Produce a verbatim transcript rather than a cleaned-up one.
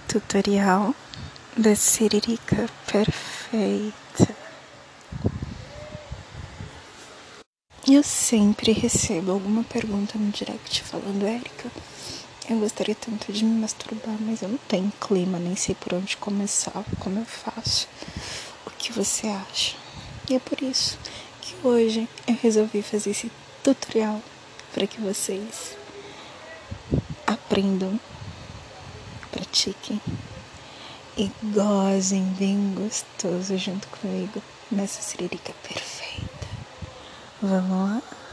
tutorial da Siririca perfeita. Eu sempre recebo alguma pergunta no direct falando: Érica, eu gostaria tanto de me masturbar, mas eu não tenho clima, nem sei por onde começar, como eu faço, o que você acha? E é por isso que hoje eu resolvi fazer esse tutorial para que vocês aprendam, pratiquem e gozem bem gostoso junto comigo nessa Siririca perfeita. Vamos lá?